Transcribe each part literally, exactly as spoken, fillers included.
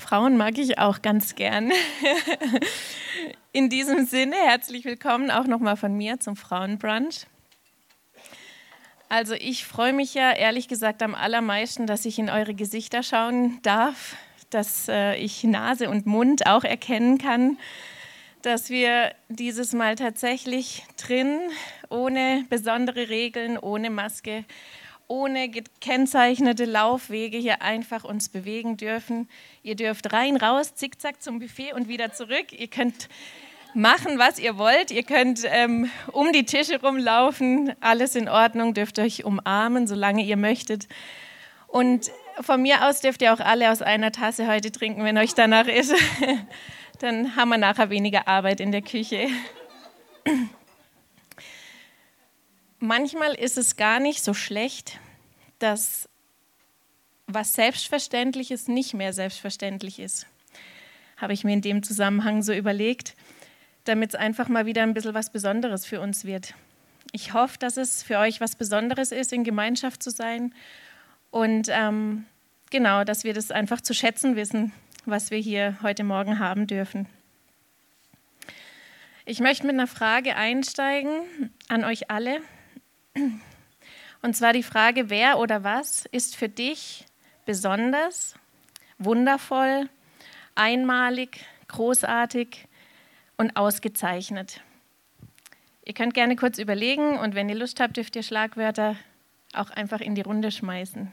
Frauen mag ich auch ganz gern. In diesem Sinne, herzlich willkommen auch nochmal von mir zum Frauenbrunch. Also ich freue mich ja ehrlich gesagt am allermeisten, dass ich in eure Gesichter schauen darf, dass äh, ich Nase und Mund auch erkennen kann, dass wir dieses Mal tatsächlich drin, ohne besondere Regeln, ohne Maske, ohne gekennzeichnete Laufwege hier einfach uns bewegen dürfen. Ihr dürft rein, raus, zickzack zum Buffet und wieder zurück. Ihr könnt machen, was ihr wollt. Ihr könnt ähm, um die Tische rumlaufen. Alles in Ordnung, dürft euch umarmen, solange ihr möchtet. Und von mir aus dürft ihr auch alle aus einer Tasse heute trinken, wenn euch danach ist. Dann haben wir nachher weniger Arbeit in der Küche. Manchmal ist es gar nicht so schlecht, dass was selbstverständlich ist, nicht mehr selbstverständlich ist. Habe ich mir in dem Zusammenhang so überlegt, damit es einfach mal wieder ein bisschen was Besonderes für uns wird. Ich hoffe, dass es für euch was Besonderes ist, in Gemeinschaft zu sein und ähm, genau, dass wir das einfach zu schätzen wissen, was wir hier heute Morgen haben dürfen. Ich möchte mit einer Frage einsteigen an euch alle. Und zwar die Frage, wer oder was ist für dich besonders, wundervoll, einmalig, großartig und ausgezeichnet? Ihr könnt gerne kurz überlegen und wenn ihr Lust habt, dürft ihr Schlagwörter auch einfach in die Runde schmeißen.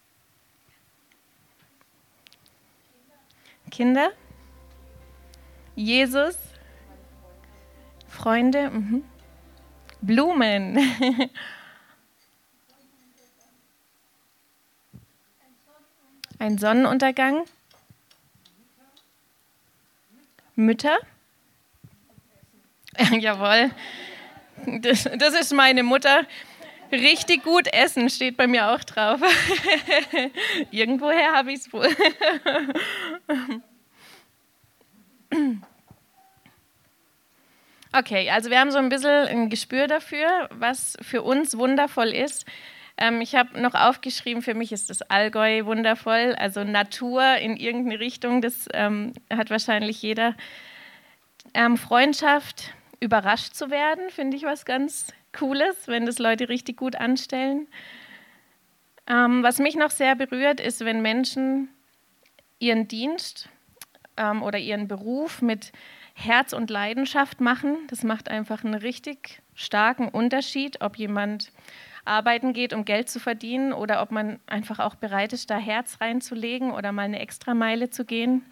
Kinder, Jesus, Freunde, mhm. Blumen. Ein Sonnenuntergang. Mütter. Jawohl. Das, das ist meine Mutter. Richtig gut essen steht bei mir auch drauf. Irgendwoher habe ich es wohl. Okay, also wir haben so ein bisschen ein Gespür dafür, was für uns wundervoll ist. Ähm, ich habe noch aufgeschrieben, für mich ist das Allgäu wundervoll, also Natur in irgendeine Richtung, das ähm, hat wahrscheinlich jeder. Ähm, Freundschaft, überrascht zu werden, finde ich was ganz Cooles, wenn das Leute richtig gut anstellen. Ähm, was mich noch sehr berührt, ist, wenn Menschen ihren Dienst ähm, oder ihren Beruf mit Herz und Leidenschaft machen. Das macht einfach einen richtig starken Unterschied, ob jemand arbeiten geht, um Geld zu verdienen oder ob man einfach auch bereit ist, da Herz reinzulegen oder mal eine Extrameile zu gehen.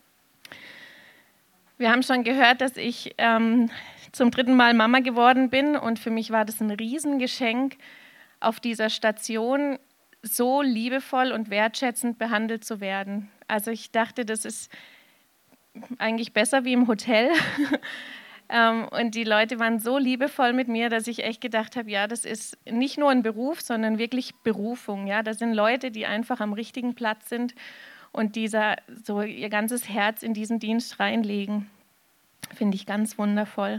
Wir haben schon gehört, dass ich ähm, zum dritten Mal Mama geworden bin und für mich war das ein Riesengeschenk, auf dieser Station so liebevoll und wertschätzend behandelt zu werden. Also ich dachte, das ist eigentlich besser wie im Hotel. ähm, und die Leute waren so liebevoll mit mir, dass ich echt gedacht habe, ja, das ist nicht nur ein Beruf, sondern wirklich Berufung. Ja? Das sind Leute, die einfach am richtigen Platz sind und dieser, so ihr ganzes Herz in diesen Dienst reinlegen. Finde ich ganz wundervoll.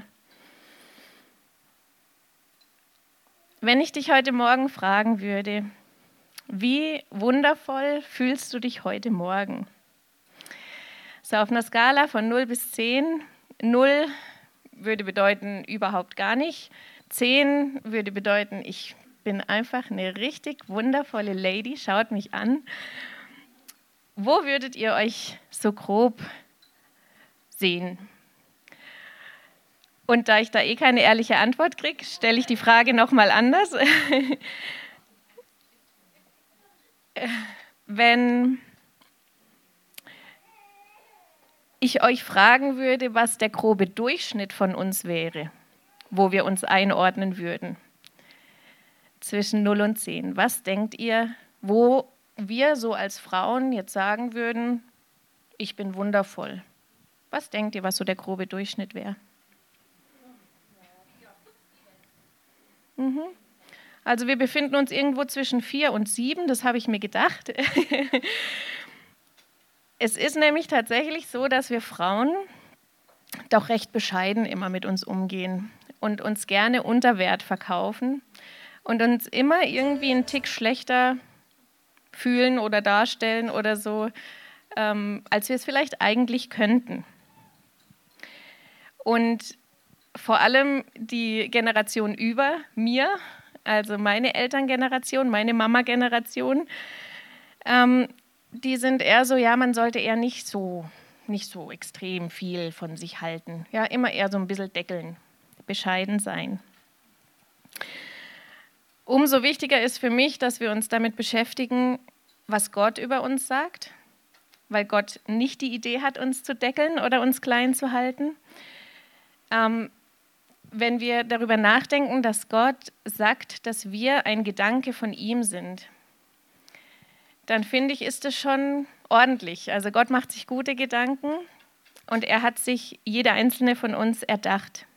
Wenn ich dich heute Morgen fragen würde, wie wundervoll fühlst du dich heute Morgen? So auf einer Skala von null bis zehn. null würde bedeuten überhaupt gar nicht. zehn würde bedeuten, ich bin einfach eine richtig wundervolle Lady, schaut mich an. Wo würdet ihr euch so grob sehen? Und da ich da eh keine ehrliche Antwort kriege, stelle ich die Frage nochmal anders. Wenn ich euch fragen würde, was der grobe Durchschnitt von uns wäre, wo wir uns einordnen würden, zwischen null und zehn. Was denkt ihr, wo wir so als Frauen jetzt sagen würden, ich bin wundervoll? Was denkt ihr, was so der grobe Durchschnitt wäre? Mhm. Also wir befinden uns irgendwo zwischen vier und sieben, das habe ich mir gedacht. Es ist nämlich tatsächlich so, dass wir Frauen doch recht bescheiden immer mit uns umgehen und uns gerne unter Wert verkaufen und uns immer irgendwie einen Tick schlechter fühlen oder darstellen oder so, ähm, als wir es vielleicht eigentlich könnten. Und vor allem die Generation über mir, also meine Elterngeneration, meine Mama-Generation, ähm, die sind eher so, ja, man sollte eher nicht so, nicht so extrem viel von sich halten. Ja, immer eher so ein bisschen deckeln, bescheiden sein. Umso wichtiger ist für mich, dass wir uns damit beschäftigen, was Gott über uns sagt, weil Gott nicht die Idee hat, uns zu deckeln oder uns klein zu halten. Ähm, wenn wir darüber nachdenken, dass Gott sagt, dass wir ein Gedanke von ihm sind, dann finde ich, ist es schon ordentlich. Also Gott macht sich gute Gedanken und er hat sich jede einzelne von uns erdacht.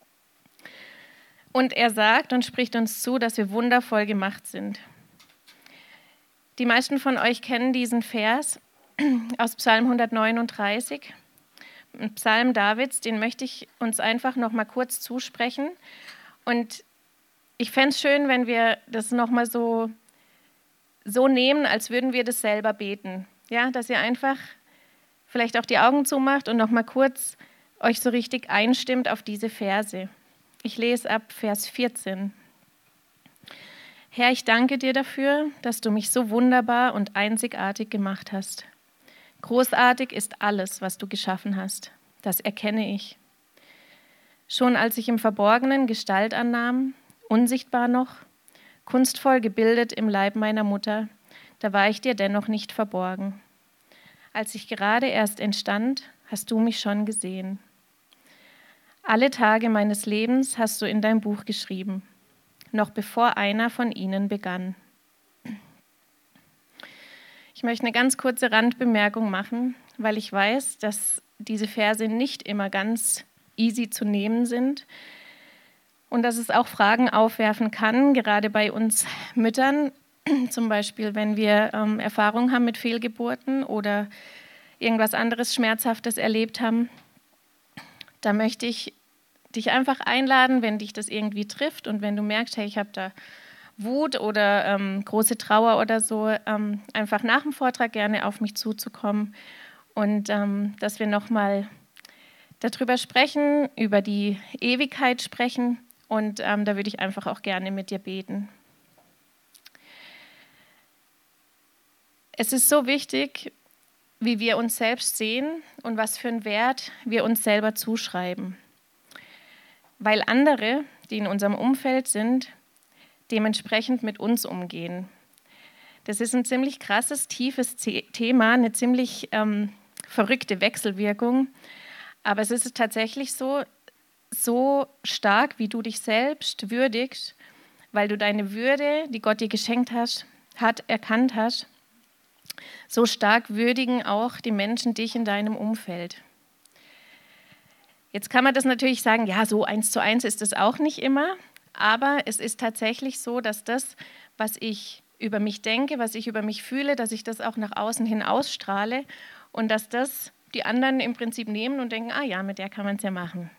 Und er sagt und spricht uns zu, dass wir wundervoll gemacht sind. Die meisten von euch kennen diesen Vers aus Psalm hundertneununddreißig. Ein Psalm Davids, den möchte ich uns einfach noch mal kurz zusprechen. Und ich fände es schön, wenn wir das noch mal so, so nehmen, als würden wir das selber beten. Ja, dass ihr einfach vielleicht auch die Augen zumacht und noch mal kurz euch so richtig einstimmt auf diese Verse. Ich lese ab Vers vierzehn. Herr, ich danke dir dafür, dass du mich so wunderbar und einzigartig gemacht hast. Großartig ist alles, was du geschaffen hast. Das erkenne ich. Schon als ich im Verborgenen Gestalt annahm, unsichtbar noch, kunstvoll gebildet im Leib meiner Mutter, da war ich dir dennoch nicht verborgen. Als ich gerade erst entstand, hast du mich schon gesehen. Alle Tage meines Lebens hast du in dein Buch geschrieben, noch bevor einer von ihnen begann. Ich möchte eine ganz kurze Randbemerkung machen, weil ich weiß, dass diese Verse nicht immer ganz easy zu nehmen sind und dass es auch Fragen aufwerfen kann, gerade bei uns Müttern, zum Beispiel wenn wir ähm, Erfahrung haben mit Fehlgeburten oder irgendwas anderes Schmerzhaftes erlebt haben. Da möchte ich dich einfach einladen, wenn dich das irgendwie trifft und wenn du merkst, hey, ich habe da Wut oder ähm, große Trauer oder so, ähm, einfach nach dem Vortrag gerne auf mich zuzukommen und ähm, dass wir nochmal darüber sprechen, über die Ewigkeit sprechen und ähm, da würde ich einfach auch gerne mit dir beten. Es ist so wichtig, wie wir uns selbst sehen und was für einen Wert wir uns selber zuschreiben. Weil andere, die in unserem Umfeld sind, dementsprechend mit uns umgehen. Das ist ein ziemlich krasses, tiefes Thema, eine ziemlich ähm, verrückte Wechselwirkung. Aber es ist tatsächlich so, so stark, wie du dich selbst würdigst, weil du deine Würde, die Gott dir geschenkt hast, hat, erkannt hast, so stark würdigen auch die Menschen dich in deinem Umfeld. Jetzt kann man das natürlich sagen, ja, so eins zu eins ist es auch nicht immer, aber es ist tatsächlich so, dass das, was ich über mich denke, was ich über mich fühle, dass ich das auch nach außen hin ausstrahle und dass das die anderen im Prinzip nehmen und denken, ah ja, mit der kann man es ja machen.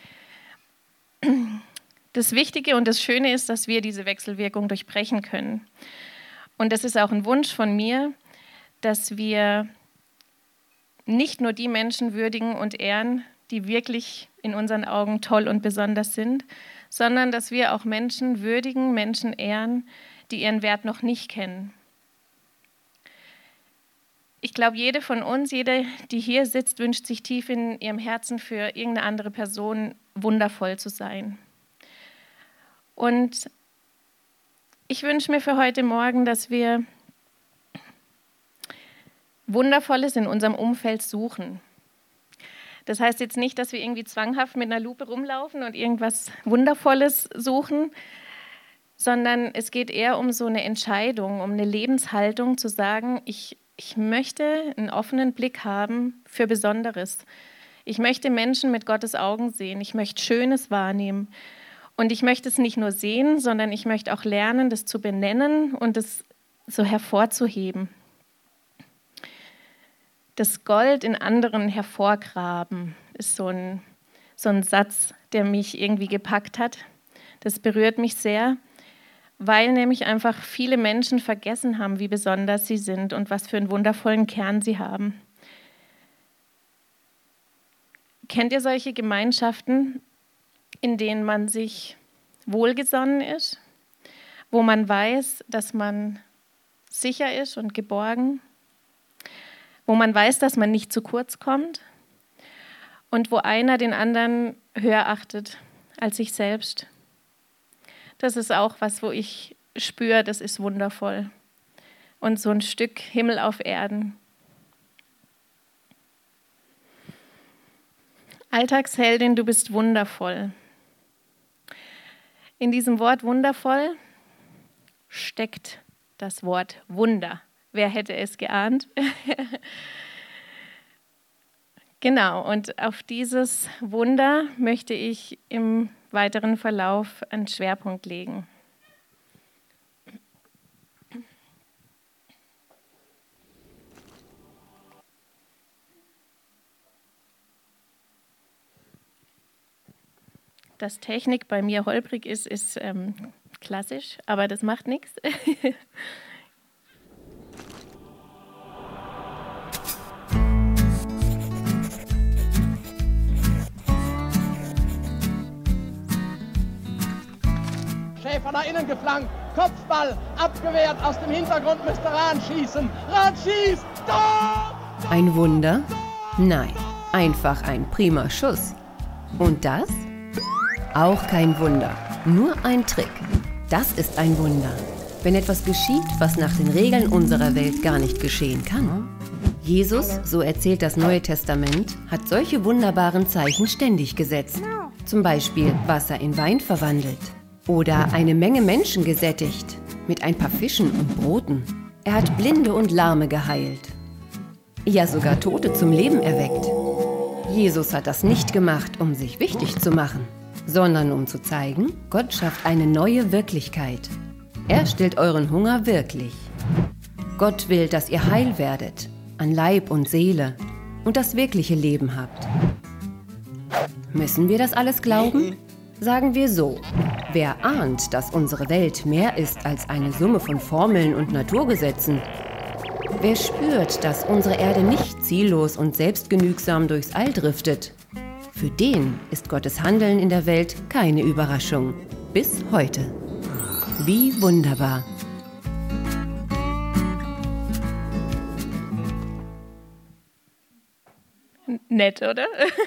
Das Wichtige und das Schöne ist, dass wir diese Wechselwirkung durchbrechen können. Und das ist auch ein Wunsch von mir, dass wir nicht nur die Menschen würdigen und ehren, die wirklich in unseren Augen toll und besonders sind, sondern dass wir auch Menschen würdigen, Menschen ehren, die ihren Wert noch nicht kennen. Ich glaube, jede von uns, jede, die hier sitzt, wünscht sich tief in ihrem Herzen für irgendeine andere Person wundervoll zu sein. Und ich wünsche mir für heute Morgen, dass wir Wundervolles in unserem Umfeld suchen. Das heißt jetzt nicht, dass wir irgendwie zwanghaft mit einer Lupe rumlaufen und irgendwas Wundervolles suchen, sondern es geht eher um so eine Entscheidung, um eine Lebenshaltung zu sagen, ich, ich möchte einen offenen Blick haben für Besonderes. Ich möchte Menschen mit Gottes Augen sehen, ich möchte Schönes wahrnehmen und ich möchte es nicht nur sehen, sondern ich möchte auch lernen, das zu benennen und es so hervorzuheben. Das Gold in anderen hervorgraben ist so ein, so ein Satz, der mich irgendwie gepackt hat. Das berührt mich sehr, weil nämlich einfach viele Menschen vergessen haben, wie besonders sie sind und was für einen wundervollen Kern sie haben. Kennt ihr solche Gemeinschaften, in denen man sich wohlgesonnen ist, wo man weiß, dass man sicher ist und geborgen, wo man weiß, dass man nicht zu kurz kommt und wo einer den anderen höher achtet als sich selbst? Das ist auch was, wo ich spüre, das ist wundervoll. Und so ein Stück Himmel auf Erden. Alltagsheldin, du bist wundervoll. In diesem Wort wundervoll steckt das Wort Wunder. Wer hätte es geahnt? Genau, und auf dieses Wunder möchte ich im weiteren Verlauf einen Schwerpunkt legen. Dass Technik bei mir holprig ist, ist ähm, klassisch, aber das macht nichts. Schäfer nach innen geflankt, Kopfball, abgewehrt, aus dem Hintergrund müsste Rahn schießen. Rahn schießt, Tor! Ein Wunder? Nein, einfach ein prima Schuss. Und das? Auch kein Wunder, nur ein Trick. Das ist ein Wunder, wenn etwas geschieht, was nach den Regeln unserer Welt gar nicht geschehen kann. Jesus, so erzählt das Neue Testament, hat solche wunderbaren Zeichen ständig gesetzt. Zum Beispiel Wasser in Wein verwandelt oder eine Menge Menschen gesättigt mit ein paar Fischen und Broten. Er hat Blinde und Lahme geheilt. Ja, sogar Tote zum Leben erweckt. Jesus hat das nicht gemacht, um sich wichtig zu machen, sondern um zu zeigen, Gott schafft eine neue Wirklichkeit. Er stillt euren Hunger wirklich. Gott will, dass ihr heil werdet, an Leib und Seele und das wirkliche Leben habt. Müssen wir das alles glauben? Sagen wir so, wer ahnt, dass unsere Welt mehr ist als eine Summe von Formeln und Naturgesetzen? Wer spürt, dass unsere Erde nicht ziellos und selbstgenügsam durchs All driftet? Für den ist Gottes Handeln in der Welt keine Überraschung. Bis heute. Wie wunderbar. Nett, oder?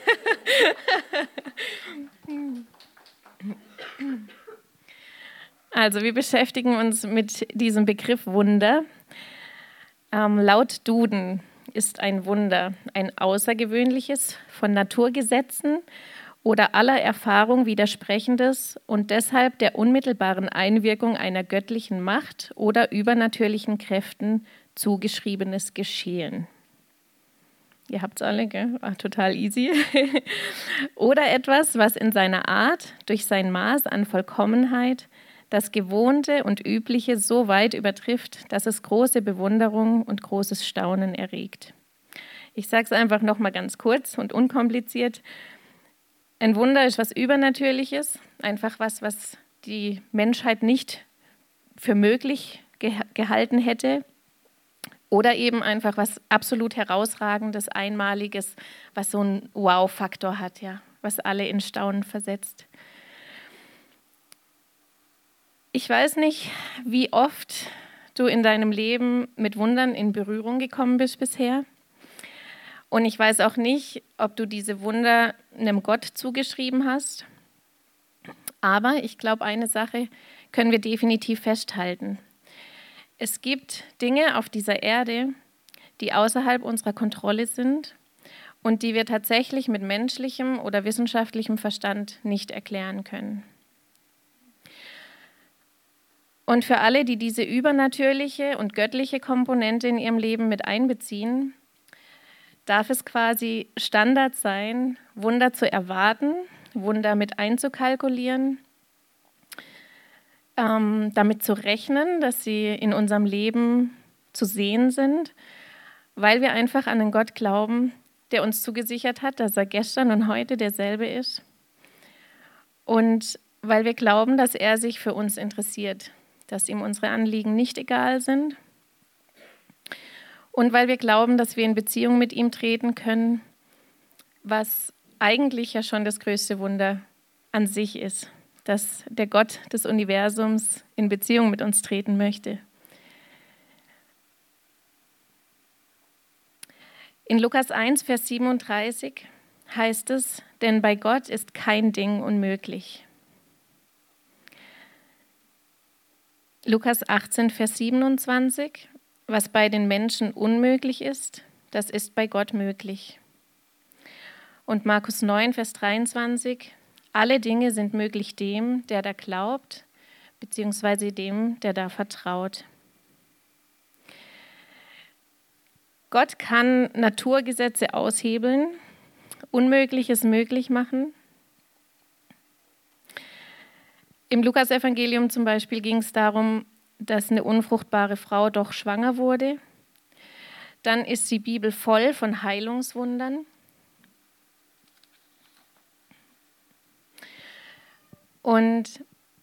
Also wir beschäftigen uns mit diesem Begriff Wunder. Ähm, laut Duden ist ein Wunder ein außergewöhnliches, von Naturgesetzen oder aller Erfahrung widersprechendes und deshalb der unmittelbaren Einwirkung einer göttlichen Macht oder übernatürlichen Kräften zugeschriebenes Geschehen. Ihr habt es alle, gell? Ach, total easy. Oder etwas, was in seiner Art, durch sein Maß an Vollkommenheit, das Gewohnte und Übliche so weit übertrifft, dass es große Bewunderung und großes Staunen erregt. Ich sage es einfach nochmal ganz kurz und unkompliziert. Ein Wunder ist was Übernatürliches, einfach was, was die Menschheit nicht für möglich ge- gehalten hätte. Oder eben einfach was absolut Herausragendes, Einmaliges, was so einen Wow-Faktor hat, ja, was alle in Staunen versetzt. Ich weiß nicht, wie oft du in deinem Leben mit Wundern in Berührung gekommen bist bisher. Und ich weiß auch nicht, ob du diese Wunder einem Gott zugeschrieben hast. Aber ich glaube, eine Sache können wir definitiv festhalten. Es gibt Dinge auf dieser Erde, die außerhalb unserer Kontrolle sind und die wir tatsächlich mit menschlichem oder wissenschaftlichem Verstand nicht erklären können. Und für alle, die diese übernatürliche und göttliche Komponente in ihrem Leben mit einbeziehen, darf es quasi Standard sein, Wunder zu erwarten, Wunder mit einzukalkulieren, ähm, damit zu rechnen, dass sie in unserem Leben zu sehen sind, weil wir einfach an einen Gott glauben, der uns zugesichert hat, dass er gestern und heute derselbe ist. Und weil wir glauben, dass er sich für uns interessiert, dass ihm unsere Anliegen nicht egal sind. Und weil wir glauben, dass wir in Beziehung mit ihm treten können, was eigentlich ja schon das größte Wunder an sich ist, dass der Gott des Universums in Beziehung mit uns treten möchte. In Lukas eins, Vers siebenunddreißig heißt es, denn bei Gott ist kein Ding unmöglich. Lukas achtzehn, Vers siebenundzwanzig, was bei den Menschen unmöglich ist, das ist bei Gott möglich. Und Markus neun, Vers dreiundzwanzig, alle Dinge sind möglich dem, der da glaubt, beziehungsweise dem, der da vertraut. Gott kann Naturgesetze aushebeln, Unmögliches möglich machen. Im Lukasevangelium zum Beispiel ging es darum, dass eine unfruchtbare Frau doch schwanger wurde. Dann ist die Bibel voll von Heilungswundern. Und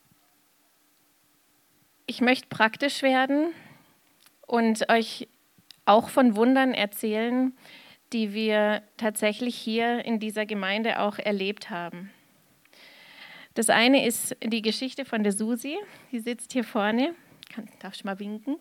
ich möchte praktisch werden und euch auch von Wundern erzählen, die wir tatsächlich hier in dieser Gemeinde auch erlebt haben. Das eine ist die Geschichte von der Susi, die sitzt hier vorne. Kann, darf ich mal winken?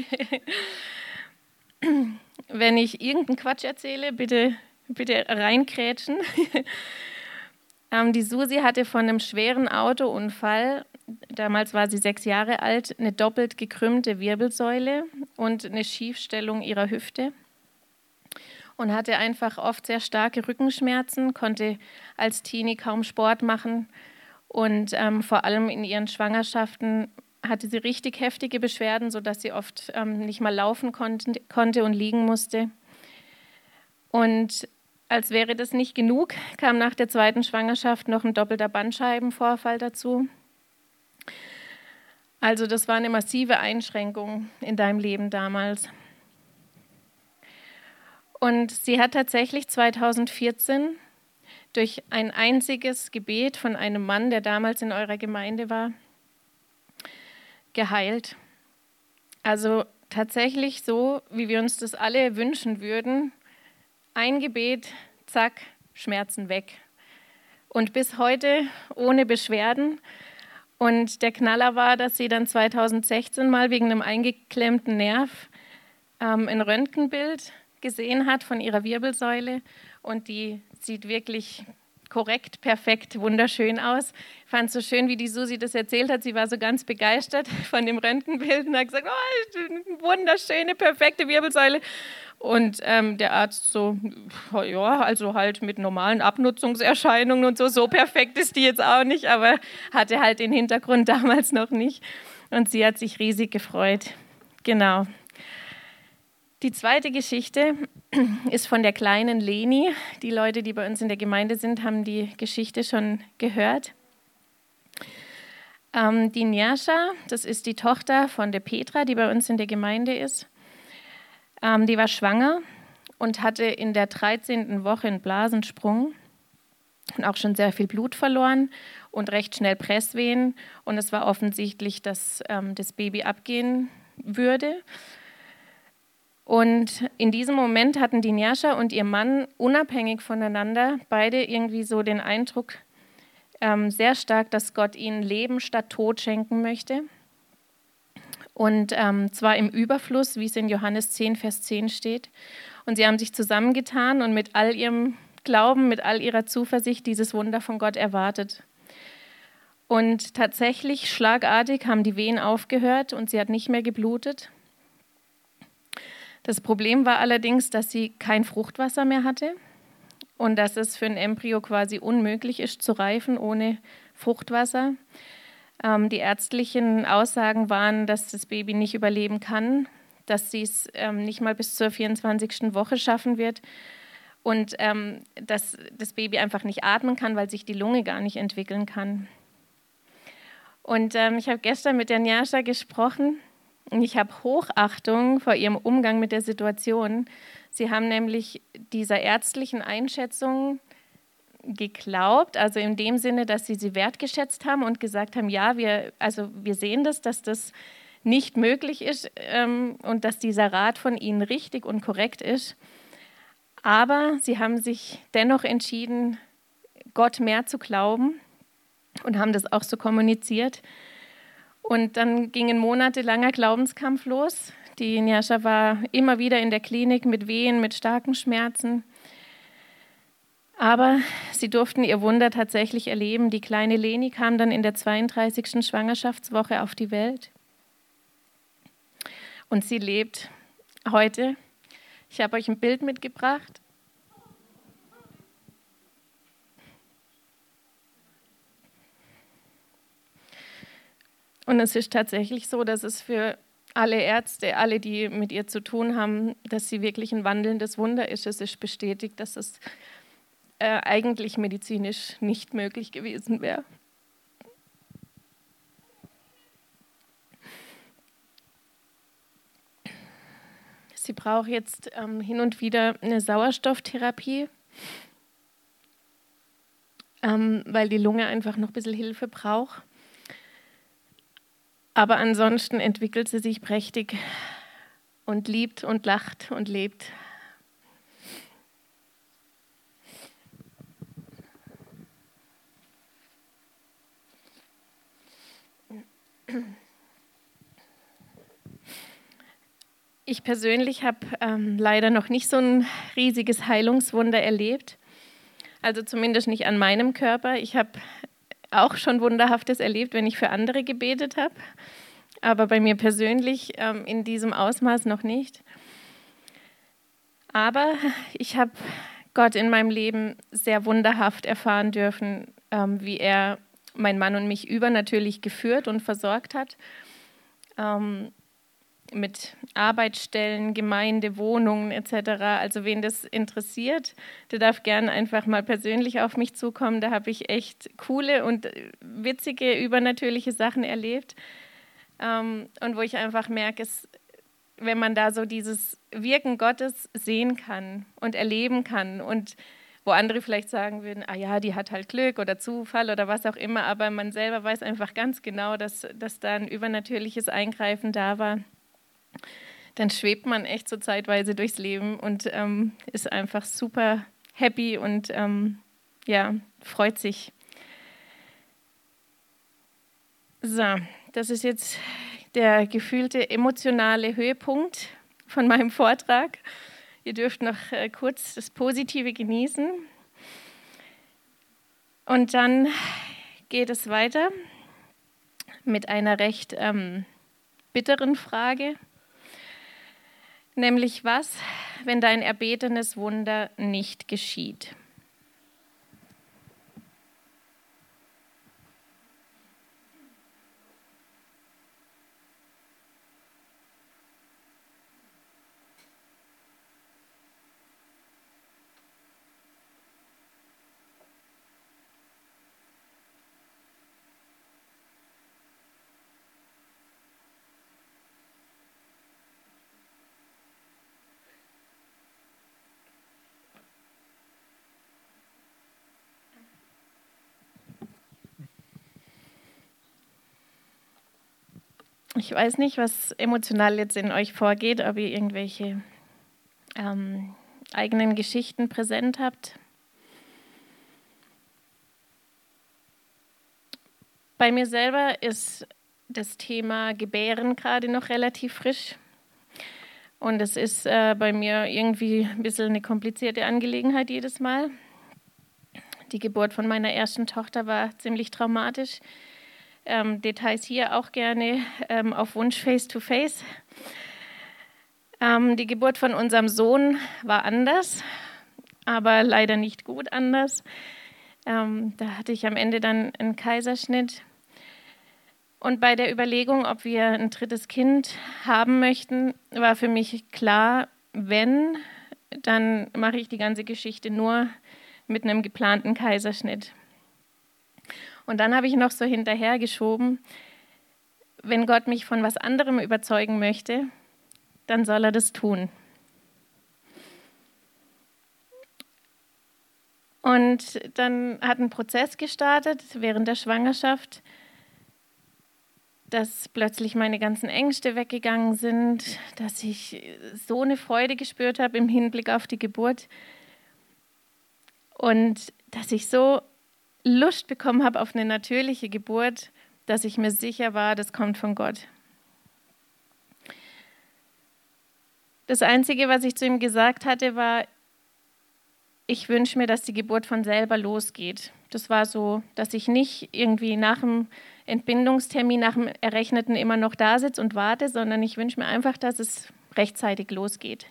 Wenn ich irgendeinen Quatsch erzähle, bitte, bitte reinkrätschen. ähm, die Susi hatte von einem schweren Autounfall, damals war sie sechs Jahre alt, eine doppelt gekrümmte Wirbelsäule und eine Schiefstellung ihrer Hüfte. Und hatte einfach oft sehr starke Rückenschmerzen, konnte als Teenie kaum Sport machen. Und ähm, vor allem in ihren Schwangerschaften hatte sie richtig heftige Beschwerden, sodass sie oft ähm, nicht mal laufen konnte, konnte und liegen musste. Und als wäre das nicht genug, kam nach der zweiten Schwangerschaft noch ein doppelter Bandscheibenvorfall dazu. Also das war eine massive Einschränkung in deinem Leben damals. Und sie hat tatsächlich zweitausendvierzehn durch ein einziges Gebet von einem Mann, der damals in eurer Gemeinde war, geheilt. Also tatsächlich so, wie wir uns das alle wünschen würden. Ein Gebet, zack, Schmerzen weg. Und bis heute ohne Beschwerden. Und der Knaller war, dass sie dann zweitausendsechzehn mal wegen einem eingeklemmten Nerv ähm, ein Röntgenbild gesehen hat von ihrer Wirbelsäule. Und die sieht wirklich korrekt, perfekt, wunderschön aus. Ich fand es so schön, wie die Susi das erzählt hat. Sie war so ganz begeistert von dem Röntgenbild und hat gesagt, oh, wunderschöne, perfekte Wirbelsäule. Und ähm, der Arzt so, ja, also halt mit normalen Abnutzungserscheinungen und so, so perfekt ist die jetzt auch nicht, aber hatte halt den Hintergrund damals noch nicht. Und sie hat sich riesig gefreut. Genau. Die zweite Geschichte ist von der kleinen Leni. Die Leute, die bei uns in der Gemeinde sind, haben die Geschichte schon gehört. Ähm, die Njascha, das ist die Tochter von der Petra, die bei uns in der Gemeinde ist. Ähm, die war schwanger und hatte in der dreizehnten Woche einen Blasensprung und auch schon sehr viel Blut verloren und recht schnell Presswehen. Und es war offensichtlich, dass ähm, das Baby abgehen würde. Und in diesem Moment hatten die Njascha und ihr Mann unabhängig voneinander beide irgendwie so den Eindruck ähm, sehr stark, dass Gott ihnen Leben statt Tod schenken möchte. Und ähm, zwar im Überfluss, wie es in Johannes zehn, Vers zehn steht. Und sie haben sich zusammengetan und mit all ihrem Glauben, mit all ihrer Zuversicht dieses Wunder von Gott erwartet. Und tatsächlich schlagartig haben die Wehen aufgehört und sie hat nicht mehr geblutet. Das Problem war allerdings, dass sie kein Fruchtwasser mehr hatte und dass es für ein Embryo quasi unmöglich ist, zu reifen ohne Fruchtwasser. Ähm, die ärztlichen Aussagen waren, dass das Baby nicht überleben kann, dass sie es ähm, nicht mal bis zur vierundzwanzigsten Woche schaffen wird und ähm, dass das Baby einfach nicht atmen kann, weil sich die Lunge gar nicht entwickeln kann. Und ähm, ich habe gestern mit der Njascha gesprochen. Und ich habe Hochachtung vor ihrem Umgang mit der Situation. Sie haben nämlich dieser ärztlichen Einschätzung geglaubt, also in dem Sinne, dass sie sie wertgeschätzt haben und gesagt haben, ja, wir, also wir sehen das, dass das nicht möglich ist ähm, und dass dieser Rat von ihnen richtig und korrekt ist. Aber sie haben sich dennoch entschieden, Gott mehr zu glauben und haben das auch so kommuniziert. Und dann ging ein monatelanger Glaubenskampf los. Die Njascha war immer wieder in der Klinik mit Wehen, mit starken Schmerzen. Aber sie durften ihr Wunder tatsächlich erleben. Die kleine Leni kam dann in der zweiunddreißigsten Schwangerschaftswoche auf die Welt. Und sie lebt heute. Ich habe euch ein Bild mitgebracht. Und es ist tatsächlich so, dass es für alle Ärzte, alle, die mit ihr zu tun haben, dass sie wirklich ein wandelndes Wunder ist. Es ist bestätigt, dass es äh, eigentlich medizinisch nicht möglich gewesen wäre. Sie braucht jetzt ähm, hin und wieder eine Sauerstofftherapie, ähm, weil die Lunge einfach noch ein bisschen Hilfe braucht. Aber ansonsten entwickelt sie sich prächtig und liebt und lacht und lebt. Ich persönlich habe ähm, leider noch nicht so ein riesiges Heilungswunder erlebt. Also zumindest nicht an meinem Körper. Ich habe auch schon Wunderhaftes erlebt, wenn ich für andere gebetet habe. Aber bei mir persönlich ähm, in diesem Ausmaß noch nicht. Aber ich habe Gott in meinem Leben sehr wunderhaft erfahren dürfen, ähm, wie er mein Mann und mich übernatürlich geführt und versorgt hat. Ähm, mit Arbeitsstellen, Gemeinde, Wohnungen et cetera. Also wen das interessiert, der darf gerne einfach mal persönlich auf mich zukommen. Da habe ich echt coole und witzige, übernatürliche Sachen erlebt. Ähm, und wo ich einfach merke, es, wenn man da so dieses Wirken Gottes sehen kann und erleben kann und wo andere vielleicht sagen würden, ah ja, die hat halt Glück oder Zufall oder was auch immer, aber man selber weiß einfach ganz genau, dass, dass da ein übernatürliches Eingreifen da war. Dann schwebt man echt so zeitweise durchs Leben und ähm, ist einfach super happy und ähm, ja, freut sich. So, das ist jetzt der gefühlte emotionale Höhepunkt von meinem Vortrag. Ihr dürft noch äh, kurz das Positive genießen. Und dann geht es weiter mit einer recht ähm, bitteren Frage. Nämlich was, wenn dein erbetenes Wunder nicht geschieht? Ich weiß nicht, was emotional jetzt in euch vorgeht, ob ihr irgendwelche ähm, eigenen Geschichten präsent habt. Bei mir selber ist das Thema Gebären gerade noch relativ frisch. Und es ist äh, bei mir irgendwie ein bisschen eine komplizierte Angelegenheit jedes Mal. Die Geburt von meiner ersten Tochter war ziemlich traumatisch. Ähm, Details hier auch gerne ähm, auf Wunsch face-to-face. Ähm, die Geburt von unserem Sohn war anders, aber leider nicht gut anders. Ähm, da hatte ich am Ende dann einen Kaiserschnitt. Und bei der Überlegung, ob wir ein drittes Kind haben möchten, war für mich klar, wenn, dann mache ich die ganze Geschichte nur mit einem geplanten Kaiserschnitt. Und dann habe ich noch so hinterhergeschoben, wenn Gott mich von was anderem überzeugen möchte, dann soll er das tun. Und dann hat ein Prozess gestartet während der Schwangerschaft, dass plötzlich meine ganzen Ängste weggegangen sind, dass ich so eine Freude gespürt habe im Hinblick auf die Geburt und dass ich so Lust bekommen habe auf eine natürliche Geburt, dass ich mir sicher war, das kommt von Gott. Das Einzige, was ich zu ihm gesagt hatte, war, ich wünsche mir, dass die Geburt von selber losgeht. Das war so, dass ich nicht irgendwie nach dem Entbindungstermin, nach dem Errechneten immer noch da sitze und warte, sondern ich wünsche mir einfach, dass es rechtzeitig losgeht.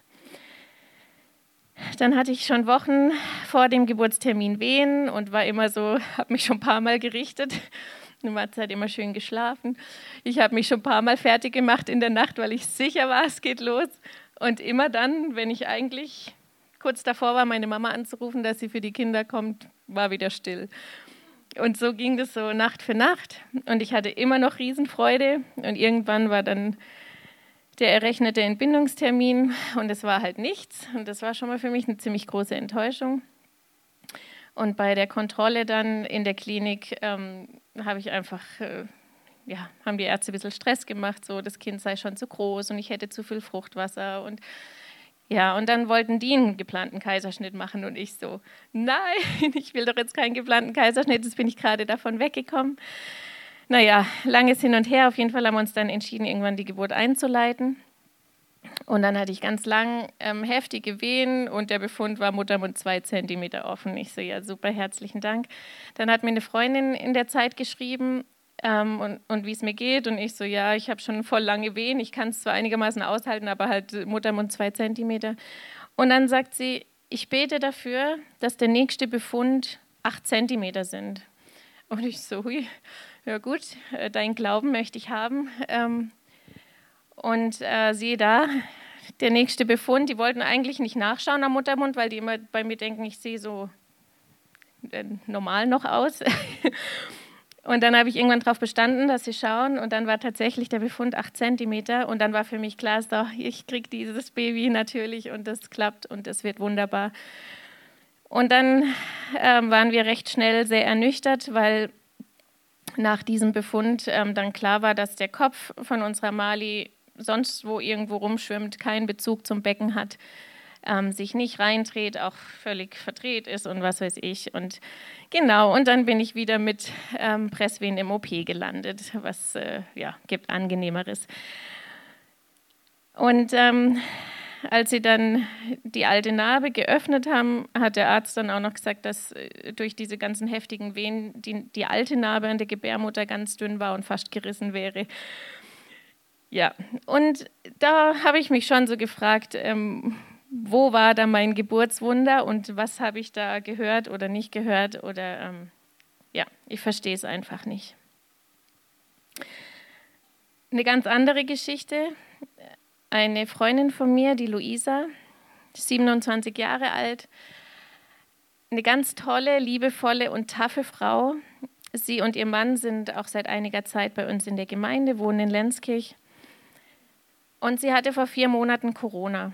Dann hatte ich schon Wochen vor dem Geburtstermin Wehen und war immer so, habe mich schon ein paar Mal gerichtet. Die Matze hat immer schön geschlafen. Ich habe mich schon ein paar Mal fertig gemacht in der Nacht, weil ich sicher war, es geht los. Und immer dann, wenn ich eigentlich kurz davor war, meine Mama anzurufen, dass sie für die Kinder kommt, war wieder still. Und so ging das so Nacht für Nacht. Und ich hatte immer noch Riesenfreude. Und irgendwann war dann der errechnete Entbindungstermin und es war halt nichts. Und das war schon mal für mich eine ziemlich große Enttäuschung. Und bei der Kontrolle dann in der Klinik ähm, habe ich einfach, äh, ja, haben die Ärzte ein bisschen Stress gemacht, so das Kind sei schon zu groß und ich hätte zu viel Fruchtwasser und ja, und dann wollten die einen geplanten Kaiserschnitt machen und ich so, nein, ich will doch jetzt keinen geplanten Kaiserschnitt, jetzt bin ich gerade davon weggekommen. Naja, langes Hin und Her, auf jeden Fall haben wir uns dann entschieden, irgendwann die Geburt einzuleiten. Und dann hatte ich ganz lang ähm, heftige Wehen und der Befund war Muttermund zwei Zentimeter offen. Ich so, ja, super, herzlichen Dank. Dann hat mir eine Freundin in der Zeit geschrieben, Ähm, und, und wie es mir geht. Und ich so, ja, ich habe schon voll lange Wehen. Ich kann es zwar einigermaßen aushalten, aber halt Muttermund zwei Zentimeter. Und dann sagt sie, ich bete dafür, dass der nächste Befund acht Zentimeter sind. Und ich so, hui, ja gut, äh, deinen Glauben möchte ich haben. Ähm, und äh, siehe da, der nächste Befund, die wollten eigentlich nicht nachschauen am Muttermund, weil die immer bei mir denken, ich sehe so äh, normal noch aus. Und dann habe ich irgendwann darauf bestanden, dass sie schauen und dann war tatsächlich der Befund acht Zentimeter und dann war für mich klar, so, ich kriege dieses Baby natürlich und das klappt und das wird wunderbar. Und dann ähm, waren wir recht schnell sehr ernüchtert, weil nach diesem Befund ähm, dann klar war, dass der Kopf von unserer Mali sonst wo irgendwo rumschwimmt, keinen Bezug zum Becken hat, ähm, sich nicht reindreht, auch völlig verdreht ist und was weiß ich. Und genau, und dann bin ich wieder mit ähm, Presswehen im O P gelandet, was äh, ja, gibt Angenehmeres. Und ähm, als sie dann die alte Narbe geöffnet haben, hat der Arzt dann auch noch gesagt, dass äh, durch diese ganzen heftigen Wehen die, die alte Narbe an der Gebärmutter ganz dünn war und fast gerissen wäre. Ja, und da habe ich mich schon so gefragt, ähm, wo war da mein Geburtswunder und was habe ich da gehört oder nicht gehört oder ähm, ja, ich verstehe es einfach nicht. Eine ganz andere Geschichte, eine Freundin von mir, die Luisa, siebenundzwanzig Jahre alt, eine ganz tolle, liebevolle und taffe Frau. Sie und ihr Mann sind auch seit einiger Zeit bei uns in der Gemeinde, wohnen in Lenzkirch. Und sie hatte vor vier Monaten Corona.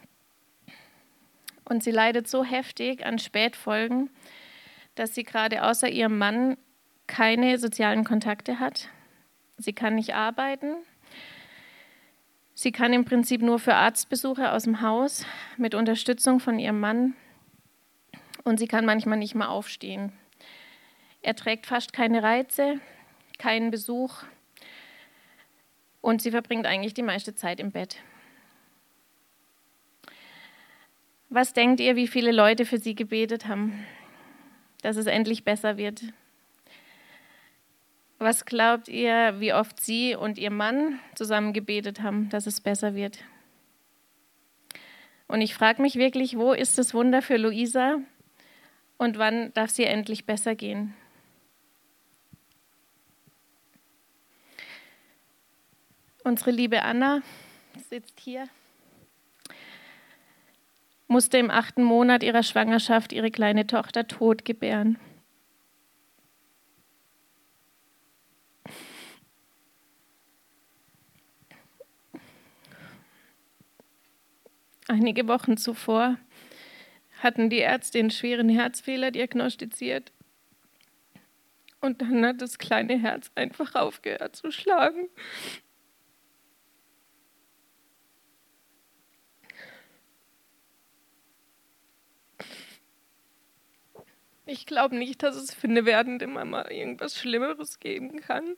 Und sie leidet so heftig an Spätfolgen, dass sie gerade außer ihrem Mann keine sozialen Kontakte hat. Sie kann nicht arbeiten. Sie kann im Prinzip nur für Arztbesuche aus dem Haus mit Unterstützung von ihrem Mann. Und sie kann manchmal nicht mal aufstehen. Er trägt fast keine Reize, keinen Besuch. Und sie verbringt eigentlich die meiste Zeit im Bett. Was denkt ihr, wie viele Leute für sie gebetet haben, dass es endlich besser wird? Was glaubt ihr, wie oft sie und ihr Mann zusammen gebetet haben, dass es besser wird? Und ich frage mich wirklich, wo ist das Wunder für Luisa und wann darf sie endlich besser gehen? Unsere liebe Anna sitzt hier, musste im achten Monat ihrer Schwangerschaft ihre kleine Tochter tot gebären. Einige Wochen zuvor hatten die Ärzte einen schweren Herzfehler diagnostiziert. Und dann hat das kleine Herz einfach aufgehört zu schlagen. Ich glaube nicht, dass es für eine werdende Mama irgendwas Schlimmeres geben kann.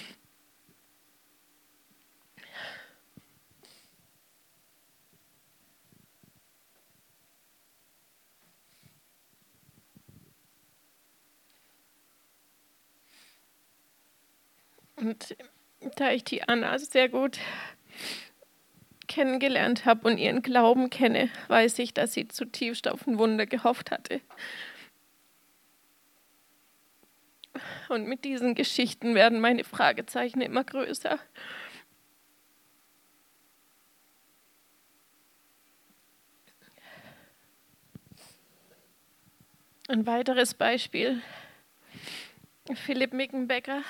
Und da ich die Anna sehr gut kennengelernt habe und ihren Glauben kenne, weiß ich, dass sie zutiefst auf ein Wunder gehofft hatte. Und mit diesen Geschichten werden meine Fragezeichen immer größer. Ein weiteres Beispiel. Philipp Mickenbecker.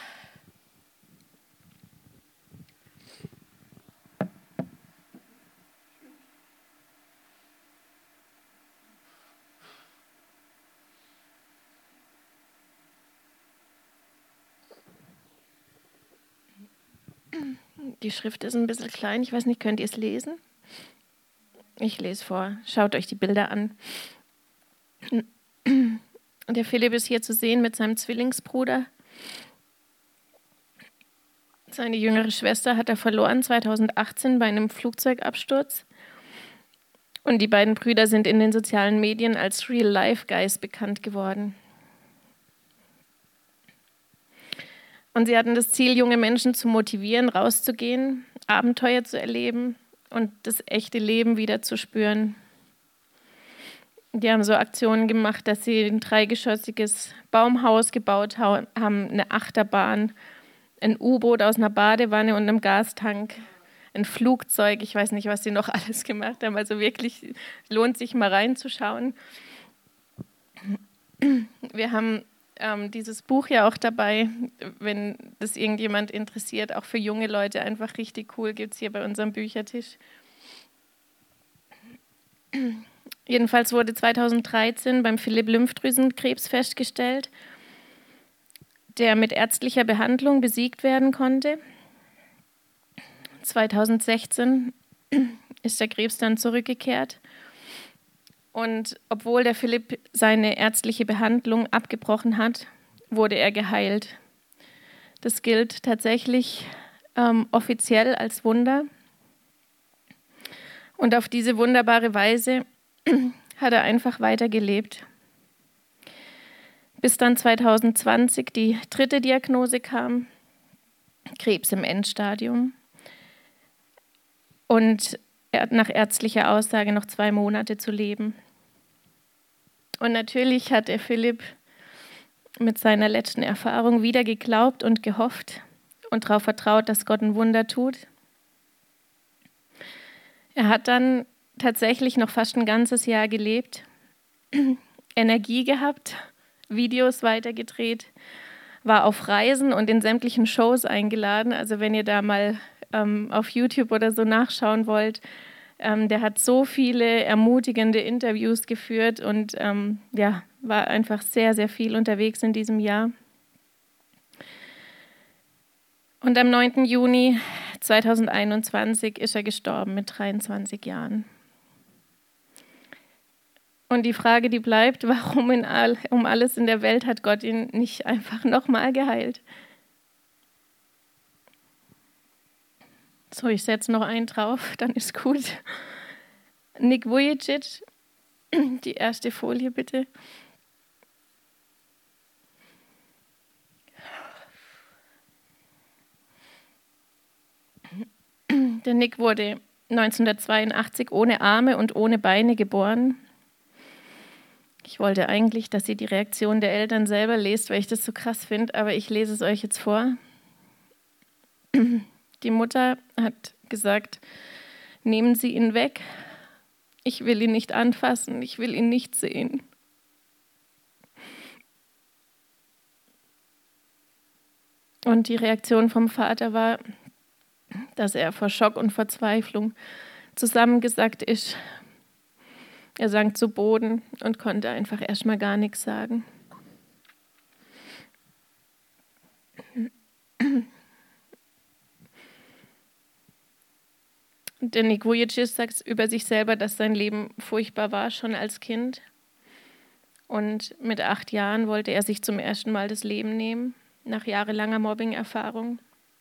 Die Schrift ist ein bisschen klein, ich weiß nicht, könnt ihr es lesen? Ich lese vor, schaut euch die Bilder an. Der Philipp ist hier zu sehen mit seinem Zwillingsbruder. Seine jüngere Schwester hat er verloren zweitausendachtzehn bei einem Flugzeugabsturz. Und die beiden Brüder sind in den sozialen Medien als Real-Life-Guys bekannt geworden. Und sie hatten das Ziel, junge Menschen zu motivieren, rauszugehen, Abenteuer zu erleben und das echte Leben wieder zu spüren. Die haben so Aktionen gemacht, dass sie ein dreigeschossiges Baumhaus gebaut haben, eine Achterbahn, ein U-Boot aus einer Badewanne und einem Gastank, ein Flugzeug, ich weiß nicht, was sie noch alles gemacht haben. Also wirklich lohnt sich mal reinzuschauen. Wir haben ähm, dieses Buch ja auch dabei, wenn das irgendjemand interessiert, auch für junge Leute, einfach richtig cool, gibt es hier bei unserem Büchertisch. Jedenfalls wurde zweitausenddreizehn beim Philipp Lymphdrüsenkrebs festgestellt, der mit ärztlicher Behandlung besiegt werden konnte. zweitausendsechzehn ist der Krebs dann zurückgekehrt. Und obwohl der Philipp seine ärztliche Behandlung abgebrochen hat, wurde er geheilt. Das gilt tatsächlich ähm, offiziell als Wunder. Und auf diese wunderbare Weise hat er einfach weitergelebt. Bis dann zweitausendzwanzig die dritte Diagnose kam, Krebs im Endstadium. Und er hat nach ärztlicher Aussage noch zwei Monate zu leben. Und natürlich hat der Philipp mit seiner letzten Erfahrung wieder geglaubt und gehofft und darauf vertraut, dass Gott ein Wunder tut. Er hat dann tatsächlich noch fast ein ganzes Jahr gelebt, Energie gehabt, Videos weitergedreht, war auf Reisen und in sämtlichen Shows eingeladen. Also wenn ihr da mal ähm, auf YouTube oder so nachschauen wollt, ähm, der hat so viele ermutigende Interviews geführt und ähm, ja, war einfach sehr, sehr viel unterwegs in diesem Jahr. Und am neunten Juni zweitausendeinundzwanzig ist er gestorben mit dreiundzwanzig Jahren. Und die Frage, die bleibt, warum in all, um alles in der Welt hat Gott ihn nicht einfach nochmal geheilt? So, ich setze noch einen drauf, dann ist gut. Nick Vujicic, die erste Folie bitte. Der Nick wurde neunzehnhundertzweiundachtzig ohne Arme und ohne Beine geboren. Ich wollte eigentlich, dass ihr die Reaktion der Eltern selber lest, weil ich das so krass finde, aber ich lese es euch jetzt vor. Die Mutter hat gesagt, nehmen Sie ihn weg. Ich will ihn nicht anfassen, ich will ihn nicht sehen. Und die Reaktion vom Vater war, dass er vor Schock und Verzweiflung zusammengesackt ist. Er sank zu Boden und konnte einfach erstmal gar nichts sagen. Der Nick Vujicic sagt über sich selber, dass sein Leben furchtbar war, schon als Kind. Und mit acht Jahren wollte er sich zum ersten Mal das Leben nehmen, nach jahrelanger Mobbing-Erfahrung.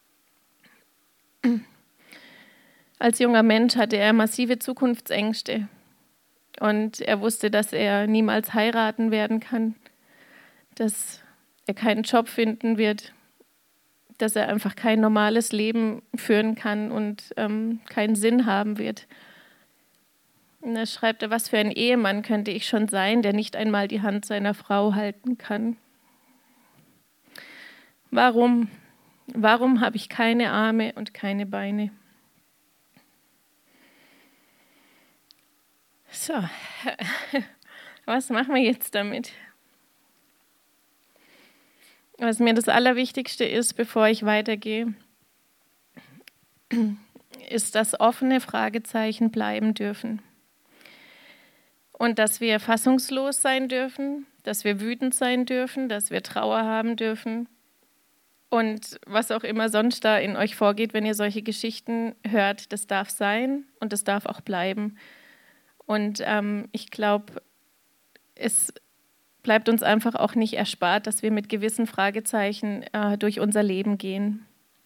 Als junger Mensch hatte er massive Zukunftsängste und er wusste, dass er niemals heiraten werden kann, dass er keinen Job finden wird, dass er einfach kein normales Leben führen kann und ähm, keinen Sinn haben wird. Und da schreibt er, was für ein Ehemann könnte ich schon sein, der nicht einmal die Hand seiner Frau halten kann. Warum? Warum habe ich keine Arme und keine Beine? So, was machen wir jetzt damit? Was mir das Allerwichtigste ist, bevor ich weitergehe, ist, dass offene Fragezeichen bleiben dürfen. Und dass wir fassungslos sein dürfen, dass wir wütend sein dürfen, dass wir Trauer haben dürfen. Und was auch immer sonst da in euch vorgeht, wenn ihr solche Geschichten hört, das darf sein und das darf auch bleiben. Und ähm, ich glaube, es bleibt uns einfach auch nicht erspart, dass wir mit gewissen Fragezeichen äh, durch unser Leben gehen.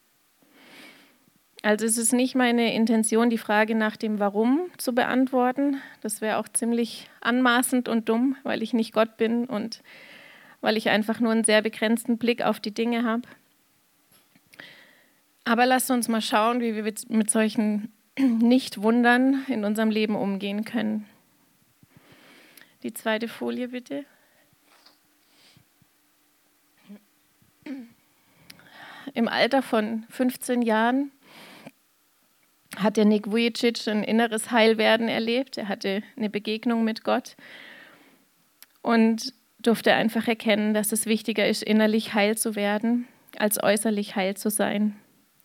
Also es ist nicht meine Intention, die Frage nach dem Warum zu beantworten. Das wäre auch ziemlich anmaßend und dumm, weil ich nicht Gott bin und weil ich einfach nur einen sehr begrenzten Blick auf die Dinge habe. Aber lasst uns mal schauen, wie wir mit solchen Nicht-Wundern in unserem Leben umgehen können. Die zweite Folie bitte. Im Alter von fünfzehn Jahren hat der Nick Vujicic ein inneres Heilwerden erlebt. Er hatte eine Begegnung mit Gott und durfte einfach erkennen, dass es wichtiger ist, innerlich heil zu werden, als äußerlich heil zu sein.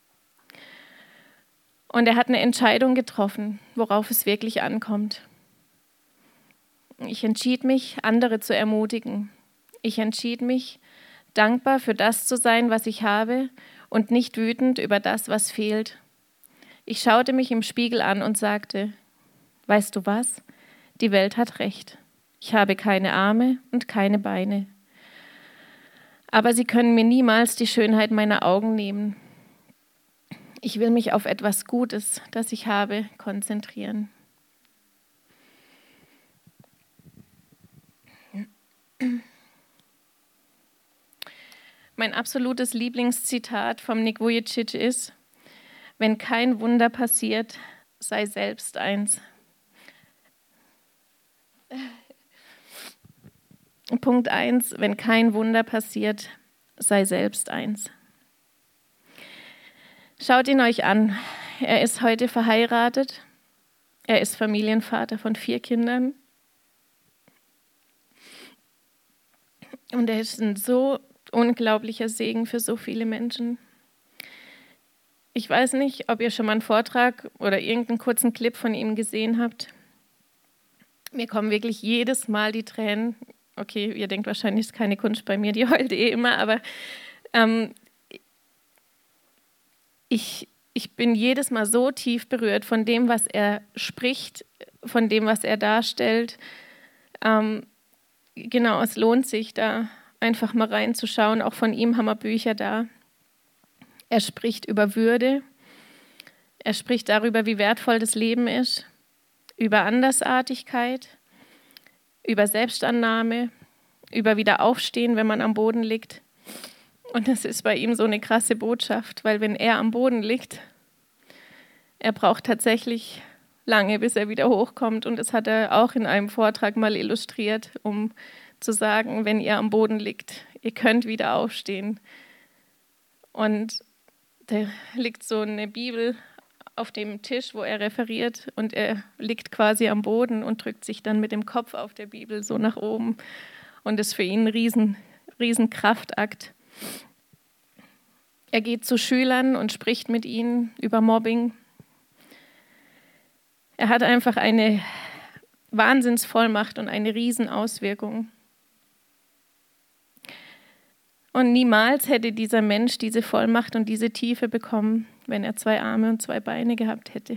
Und er hat eine Entscheidung getroffen, worauf es wirklich ankommt. Ich entschied mich, andere zu ermutigen. Ich entschied mich, dankbar für das zu sein, was ich habe und nicht wütend über das, was fehlt. Ich schaute mich im Spiegel an und sagte, weißt du was? Die Welt hat recht. Ich habe keine Arme und keine Beine. Aber sie können mir niemals die Schönheit meiner Augen nehmen. Ich will mich auf etwas Gutes, das ich habe, konzentrieren. Mein absolutes Lieblingszitat vom Nick Vujicic ist, wenn kein Wunder passiert, sei selbst eins. Punkt eins, wenn kein Wunder passiert, sei selbst eins. Schaut ihn euch an. Er ist heute verheiratet. Er ist Familienvater von vier Kindern. Und er ist ein so unglaublicher Segen für so viele Menschen. Ich weiß nicht, ob ihr schon mal einen Vortrag oder irgendeinen kurzen Clip von ihm gesehen habt. Mir kommen wirklich jedes Mal die Tränen. Okay, ihr denkt wahrscheinlich, es ist keine Kunst bei mir, die heult eh immer, aber ähm, ich, ich bin jedes Mal so tief berührt von dem, was er spricht, von dem, was er darstellt. Ähm, genau, es lohnt sich, da einfach mal reinzuschauen. Auch von ihm haben wir Bücher da. Er spricht über Würde. Er spricht darüber, wie wertvoll das Leben ist, über Andersartigkeit, über Selbstannahme, über Wiederaufstehen, wenn man am Boden liegt. Und das ist bei ihm so eine krasse Botschaft, weil wenn er am Boden liegt, er braucht tatsächlich lange, bis er wieder hochkommt. Und das hat er auch in einem Vortrag mal illustriert, um zu sagen, wenn ihr am Boden liegt, ihr könnt wieder aufstehen. Und da liegt so eine Bibel auf dem Tisch, wo er referiert, und er liegt quasi am Boden und drückt sich dann mit dem Kopf auf der Bibel so nach oben. Und das ist für ihn ein riesen, riesen Kraftakt. Er geht zu Schülern und spricht mit ihnen über Mobbing. Er hat einfach eine Wahnsinnsvollmacht und eine Riesenauswirkung. Und niemals hätte dieser Mensch diese Vollmacht und diese Tiefe bekommen, wenn er zwei Arme und zwei Beine gehabt hätte.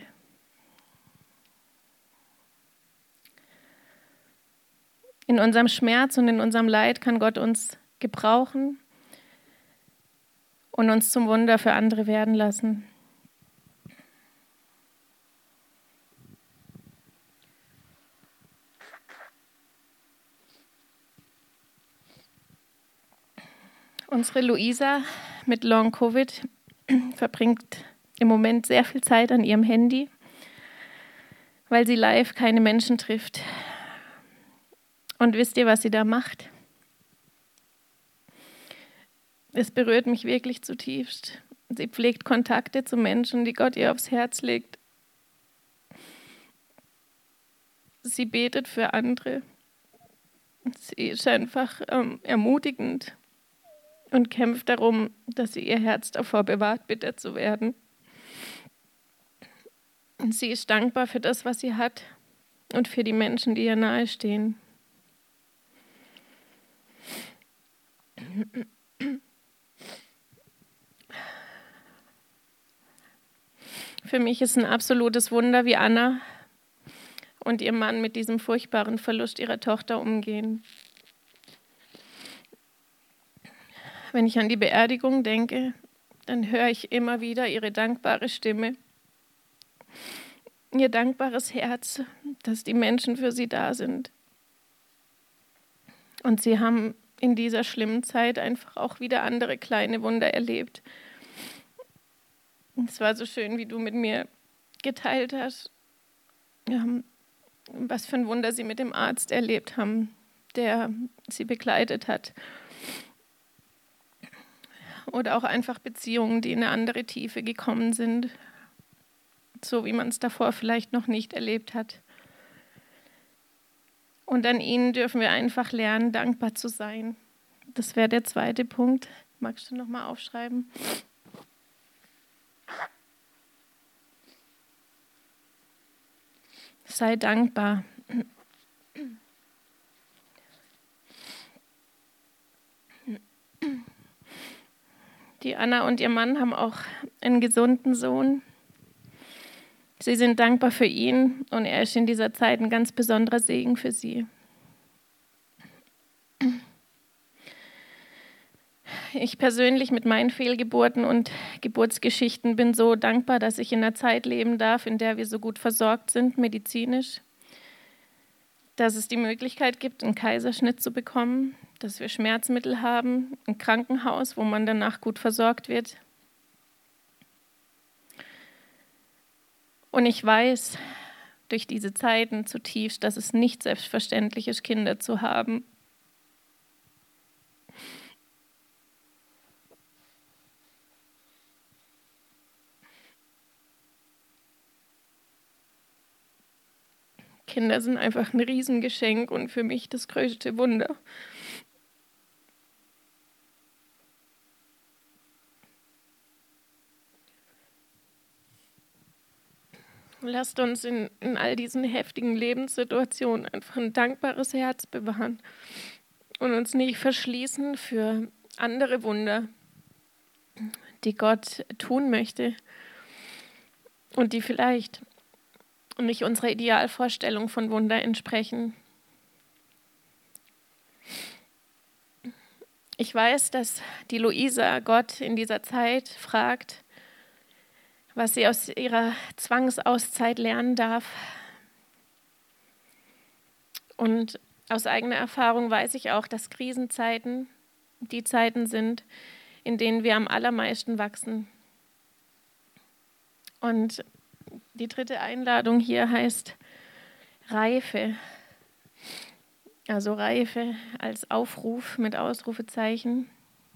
In unserem Schmerz und in unserem Leid kann Gott uns gebrauchen und uns zum Wunder für andere werden lassen. Unsere Luisa mit Long Covid verbringt im Moment sehr viel Zeit an ihrem Handy, weil sie live keine Menschen trifft. Und wisst ihr, was sie da macht? Es berührt mich wirklich zutiefst. Sie pflegt Kontakte zu Menschen, die Gott ihr aufs Herz legt. Sie betet für andere. Sie ist einfach ähm, ermutigend und kämpft darum, dass sie ihr Herz davor bewahrt, bitter zu werden. Und sie ist dankbar für das, was sie hat und für die Menschen, die ihr nahestehen. Für mich ist ein absolutes Wunder, wie Anna und ihr Mann mit diesem furchtbaren Verlust ihrer Tochter umgehen. Wenn ich an die Beerdigung denke, dann höre ich immer wieder ihre dankbare Stimme, ihr dankbares Herz, dass die Menschen für sie da sind. Und sie haben in dieser schlimmen Zeit einfach auch wieder andere kleine Wunder erlebt. Es war so schön, wie du mit mir geteilt hast, was für ein Wunder sie mit dem Arzt erlebt haben, der sie begleitet hat. Oder auch einfach Beziehungen, die in eine andere Tiefe gekommen sind, so wie man es davor vielleicht noch nicht erlebt hat. Und an ihnen dürfen wir einfach lernen, dankbar zu sein. Das wäre der zweite Punkt. Magst du noch mal aufschreiben? Sei dankbar. Die Anna und ihr Mann haben auch einen gesunden Sohn. Sie sind dankbar für ihn und er ist in dieser Zeit ein ganz besonderer Segen für sie. Ich persönlich mit meinen Fehlgeburten und Geburtsgeschichten bin so dankbar, dass ich in einer Zeit leben darf, in der wir so gut versorgt sind, medizinisch, dass es die Möglichkeit gibt, einen Kaiserschnitt zu bekommen, dass wir Schmerzmittel haben, ein Krankenhaus, wo man danach gut versorgt wird. Und ich weiß durch diese Zeiten zutiefst, dass es nicht selbstverständlich ist, Kinder zu haben. Kinder sind einfach ein Riesengeschenk und für mich das größte Wunder. Lasst uns in, in all diesen heftigen Lebenssituationen einfach ein dankbares Herz bewahren und uns nicht verschließen für andere Wunder, die Gott tun möchte und die vielleicht nicht unserer Idealvorstellung von Wunder entsprechen. Ich weiß, dass die Luisa Gott in dieser Zeit fragt, was sie aus ihrer Zwangsauszeit lernen darf. Und aus eigener Erfahrung weiß ich auch, dass Krisenzeiten die Zeiten sind, in denen wir am allermeisten wachsen. Und die dritte Einladung hier heißt Reife. Also Reife als Aufruf mit Ausrufezeichen.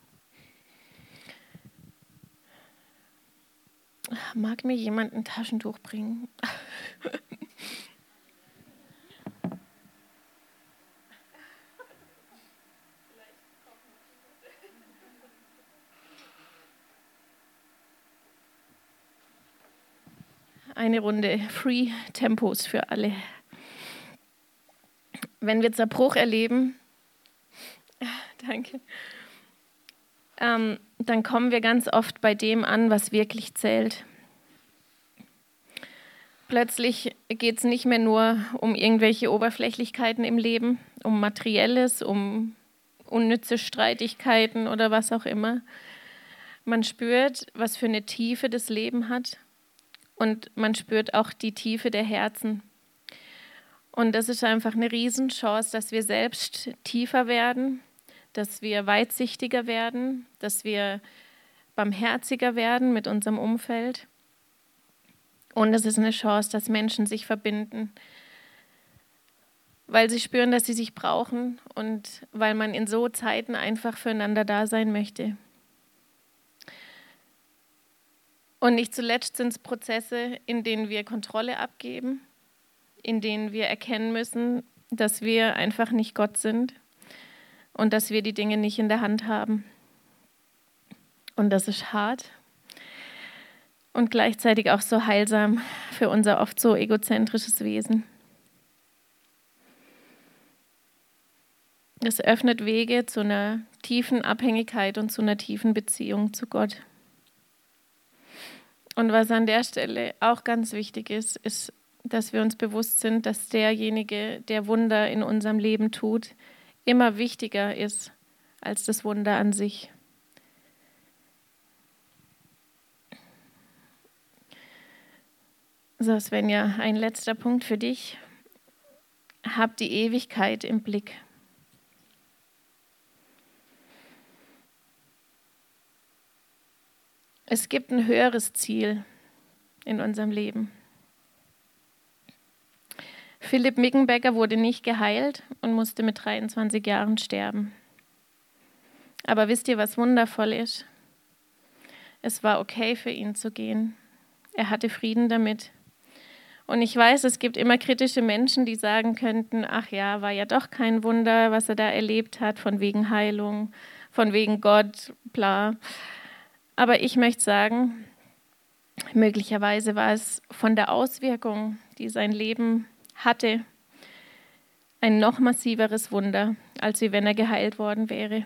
Mag mir jemand ein Taschentuch bringen? Eine Runde Free Tempos für alle. Wenn wir Zerbruch erleben, danke, ähm, dann kommen wir ganz oft bei dem an, was wirklich zählt. Plötzlich geht es nicht mehr nur um irgendwelche Oberflächlichkeiten im Leben, um Materielles, um unnütze Streitigkeiten oder was auch immer. Man spürt, was für eine Tiefe das Leben hat, und man spürt auch die Tiefe der Herzen. Und das ist einfach eine Riesenchance, dass wir selbst tiefer werden, dass wir weitsichtiger werden, dass wir barmherziger werden mit unserem Umfeld. Und es ist eine Chance, dass Menschen sich verbinden, weil sie spüren, dass sie sich brauchen und weil man in so Zeiten einfach füreinander da sein möchte. Und nicht zuletzt sind es Prozesse, in denen wir Kontrolle abgeben, in denen wir erkennen müssen, dass wir einfach nicht Gott sind und dass wir die Dinge nicht in der Hand haben. Und das ist hart und gleichzeitig auch so heilsam für unser oft so egozentrisches Wesen. Es öffnet Wege zu einer tiefen Abhängigkeit und zu einer tiefen Beziehung zu Gott. Und was an der Stelle auch ganz wichtig ist, ist, dass wir uns bewusst sind, dass derjenige, der Wunder in unserem Leben tut, immer wichtiger ist als das Wunder an sich. So, Svenja, ein letzter Punkt für dich. Hab die Ewigkeit im Blick. Es gibt ein höheres Ziel in unserem Leben. Philipp Mickenbecker wurde nicht geheilt und musste mit dreiundzwanzig Jahren sterben. Aber wisst ihr, was wundervoll ist? Es war okay für ihn zu gehen. Er hatte Frieden damit. Und ich weiß, es gibt immer kritische Menschen, die sagen könnten, ach ja, war ja doch kein Wunder, was er da erlebt hat, von wegen Heilung, von wegen Gott, bla. Aber ich möchte sagen, möglicherweise war es von der Auswirkung, die sein Leben hatte, ein noch massiveres Wunder, als wenn er geheilt worden wäre.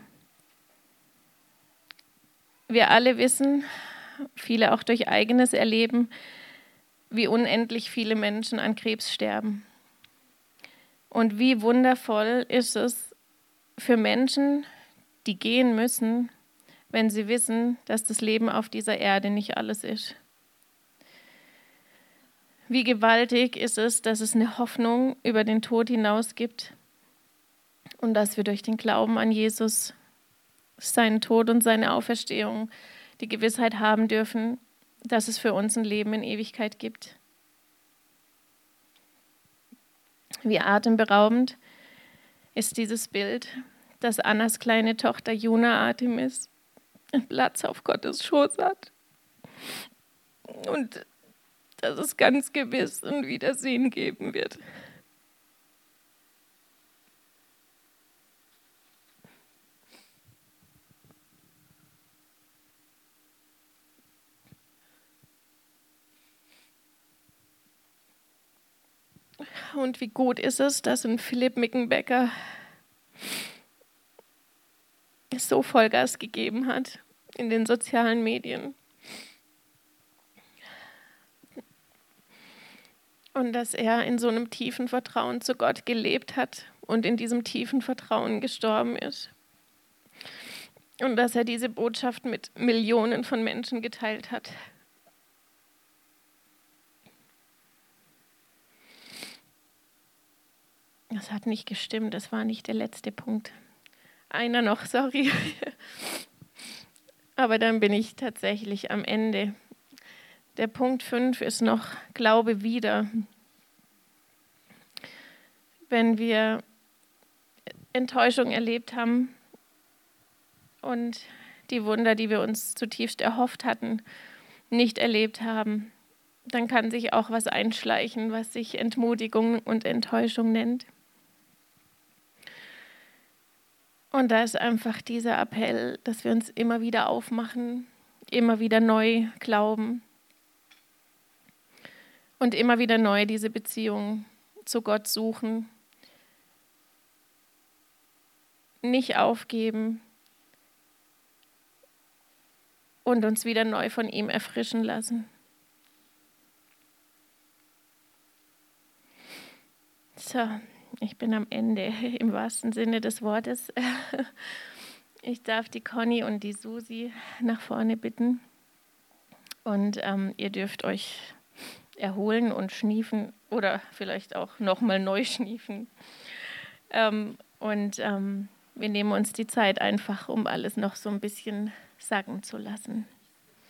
Wir alle wissen, viele auch durch eigenes Erleben, wie unendlich viele Menschen an Krebs sterben. Und wie wundervoll ist es für Menschen, die gehen müssen, wenn sie wissen, dass das Leben auf dieser Erde nicht alles ist. Wie gewaltig ist es, dass es eine Hoffnung über den Tod hinaus gibt und dass wir durch den Glauben an Jesus, seinen Tod und seine Auferstehung die Gewissheit haben dürfen, dass es für uns ein Leben in Ewigkeit gibt. Wie atemberaubend ist dieses Bild, dass Annas kleine Tochter Juna Artemis einen Platz auf Gottes Schoß hat. Und dass es ganz gewiss ein Wiedersehen geben wird. Und wie gut ist es, dass ein Philipp Mickenbecker so Vollgas gegeben hat in den sozialen Medien. Und dass er in so einem tiefen Vertrauen zu Gott gelebt hat und in diesem tiefen Vertrauen gestorben ist. Und dass er diese Botschaft mit Millionen von Menschen geteilt hat. Das hat nicht gestimmt, das war nicht der letzte Punkt. Einer noch, sorry. Aber dann bin ich tatsächlich am Ende. Der Punkt fünf ist noch Glaube wieder. Wenn wir Enttäuschung erlebt haben und die Wunder, die wir uns zutiefst erhofft hatten, nicht erlebt haben, dann kann sich auch was einschleichen, was sich Entmutigung und Enttäuschung nennt. Und da ist einfach dieser Appell, dass wir uns immer wieder aufmachen, immer wieder neu glauben und immer wieder neu diese Beziehung zu Gott suchen, nicht aufgeben und uns wieder neu von ihm erfrischen lassen. So, ich bin am Ende, im wahrsten Sinne des Wortes. Ich darf die Conny und die Susi nach vorne bitten. Und ähm, ihr dürft euch erholen und schniefen oder vielleicht auch nochmal neu schniefen. Ähm, und ähm, wir nehmen uns die Zeit einfach, um alles noch so ein bisschen sacken zu lassen.